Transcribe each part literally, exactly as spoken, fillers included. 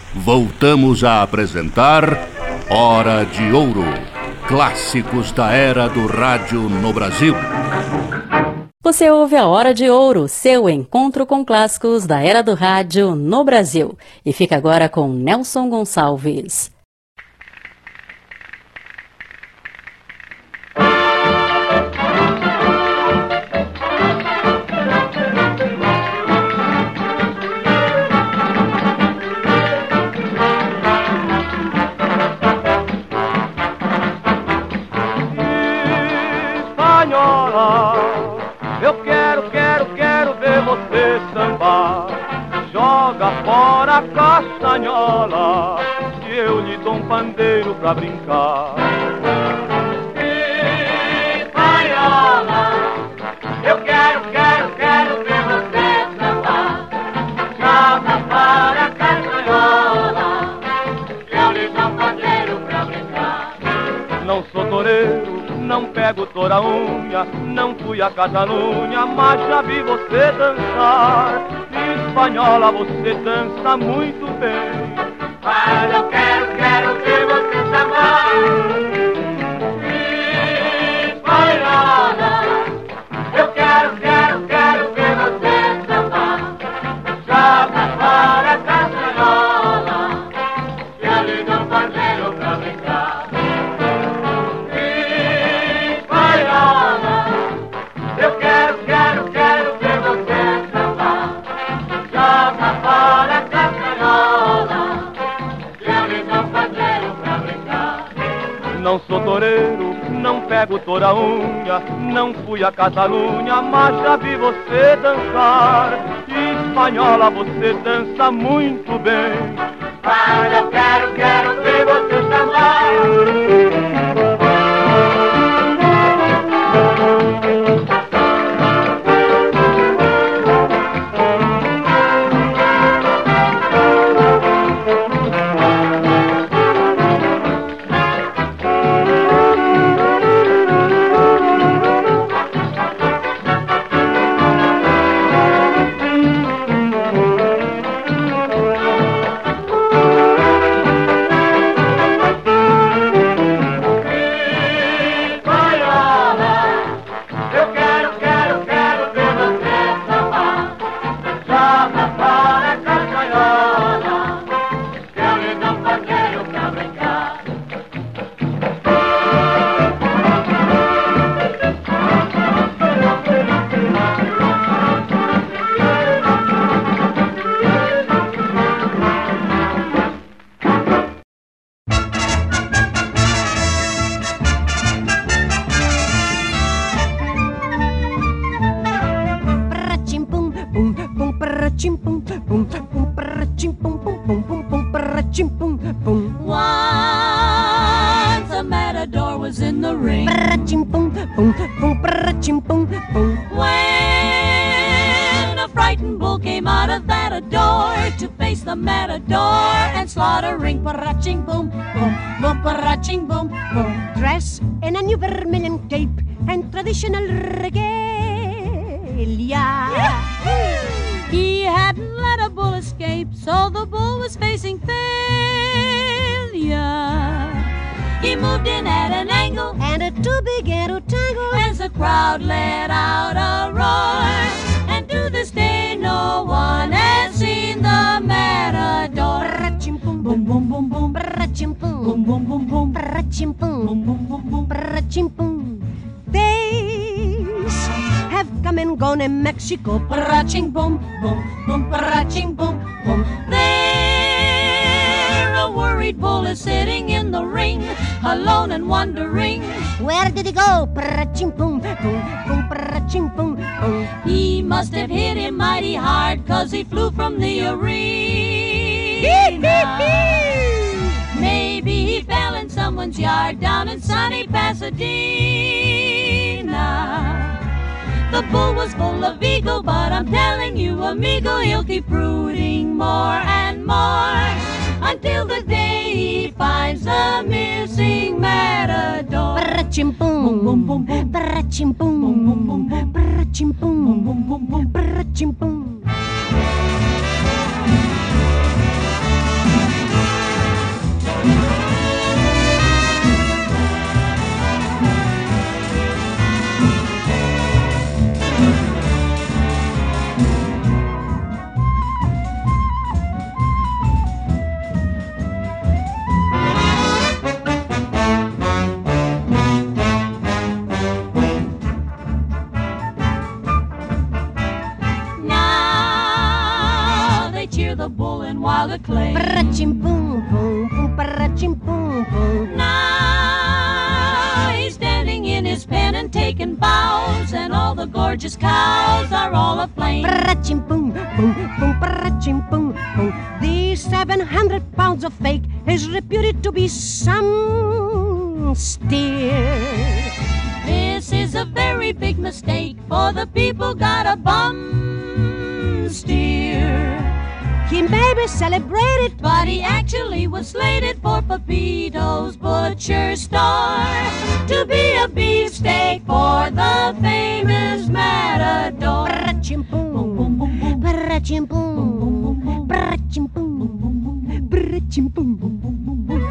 voltamos a apresentar Hora de Ouro, clássicos da era do rádio no Brasil. Você ouve a Hora de Ouro, seu encontro com clássicos da era do rádio no Brasil. E fica agora com Nelson Gonçalves. Eu quero, quero, quero ver você sambar. Joga fora a castanhola, que eu lhe dou um pandeiro pra brincar. Espanhola, eu quero, quero, quero ver você sambar. Joga fora a castanhola, que eu lhe dou um pandeiro pra brincar. Não sou toureiro, não pego toda unha, não fui a Catalunha, mas já vi você dançar. Espanhola, você dança muito bem. Mas eu quero, quero ver você sambar. Espanhola, eu quero, quero, quero ver você sambar. Joga fora a castanhola, que eu lhe dou um pandeiro pra brincar. Eu quero, quero, quero ver você sambar. Joga fora a castanhola, que eu lhe dou um pandeiro pra brincar. Não sou toureiro, não pego toda unha, não fui a Catalunha, mas já vi você dançar. Espanhola, você dança muito bem. Mas eu quero, quero ver você sambar. Once a matador was in the ring. When a frightened bull came out of that door to face the matador and slaughtering, paraching boom, boom, boom, paraching boom, boom. Dressed in a new vermilion cape and traditional regalia. He hadn't let a bull escape, so the bull was facing failure. He moved in at an angle, and the two began to tangle as the crowd let out a roar. And to this day no one has seen the matador. Boom, boom, boom, boom, boom, boom, boom, boom, boom, boom, boom, boom, boom, boom. Days have come and gone in Mexico. Paraching boom, boom, boom, paraching boom, boom. There a worried bull is sitting in the ring, alone and wondering, where did he go? Paraching boom, boom, boom, paraching boom, boom. He must have hit him mighty hard, 'cause he flew from the arena. Maybe he fell in someone's yard down in sunny Pasadena. The bull was full of ego, but I'm telling you, amigo, he'll keep brooding more and more until the day he finds the missing matador. Parachim boom, boom, boom, boom, parachim boom, boom, boom, boom, parachim boom, boom, boom, boom, boom, parachim boom. the bull in wild acclaim. Ba-ra-chim, boom, boom, boom, ba-ra-chim, boom, boom. Now he's standing in his pen and taking bows, and all the gorgeous cows are all aflame. Ba-ra-chim, boom, boom, boom, ba-ra-chim, boom, boom. These seven hundred pounds of fake is reputed to be some steer. This is a very big mistake, for the people got a bum steer. He may be celebrated, but he actually was slated for Pepito's butcher store to be a beefsteak for the famous matador. Ba-ra-chim, boom, boom, boom, boom, ba-ra-chim, boom, boom, boom, boom, ba-ra-chim, boom, boom, boom, boom, ba-ra-chim, boom, boom, boom, boom, boom.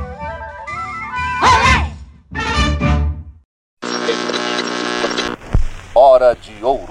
Hora de Ouro.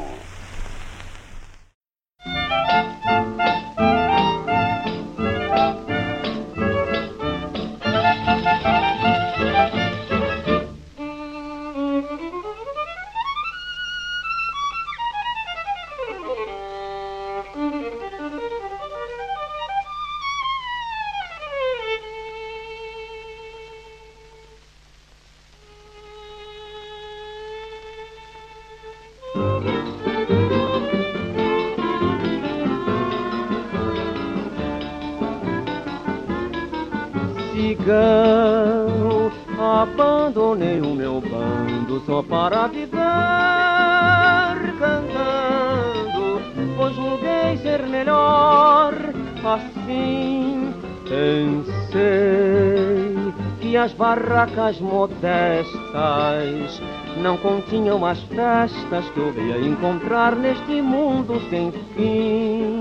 Cigano, abandonei o meu bando só para viver cantando, pois julguei ser melhor assim. Pensei que as barracas modestas não continham as festas que eu ia encontrar neste mundo sem fim.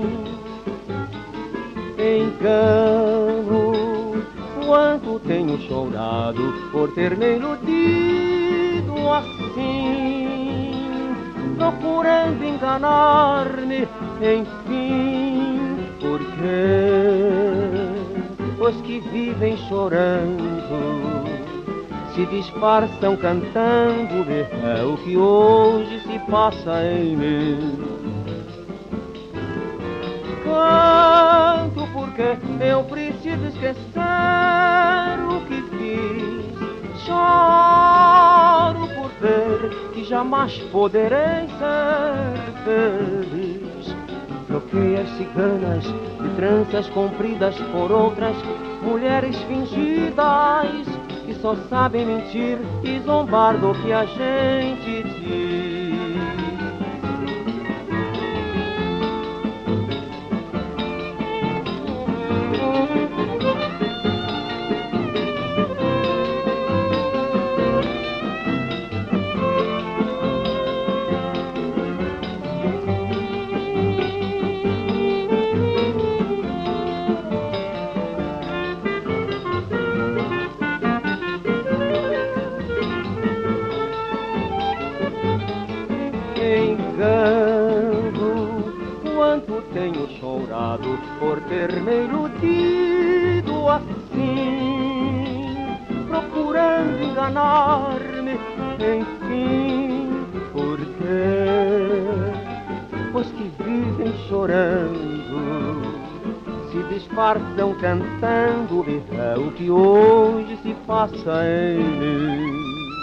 Engano, quanto tenho chorado por ter me iludido assim, procurando enganar-me, enfim, porque os que vivem chorando se disfarçam cantando, é o que hoje se passa em mim. Canto porque eu preciso esquecer o que fiz. Choro por ver que jamais poderei ser feliz. Troquei as ciganas de tranças compridas por outras mulheres fingidas que só sabem mentir e zombar do que a gente diz. Por ter me iludido assim, procurando enganar-me, enfim, porque os que vivem chorando se disfarçam cantando, é o que hoje se passa em mim.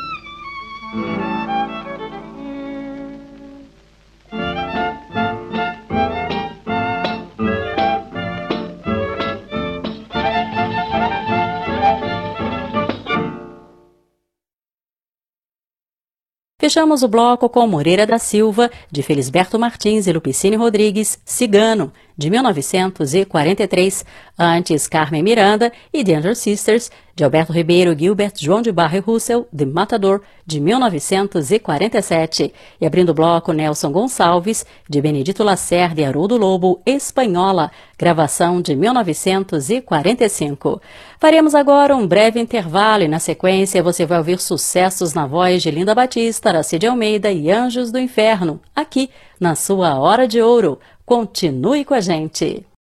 Fechamos o bloco com Moreira da Silva, de Felisberto Martins e Lupicínio Rodrigues, Cigano, de mil novecentos e quarenta e três, antes Carmen Miranda e The Under Sisters, de Alberto Ribeiro, Gilbert, João de Barra e Russell, The Matador, de mil novecentos e quarenta e sete. E abrindo o bloco, Nelson Gonçalves, de Benedito Lacerda e Haroldo Lobo, Espanhola, gravação de mil novecentos e quarenta e cinco. Faremos agora um breve intervalo e, na sequência, você vai ouvir sucessos na voz de Linda Batista, Aracide Almeida e Anjos do Inferno, aqui na sua Hora de Ouro. Continue com a gente.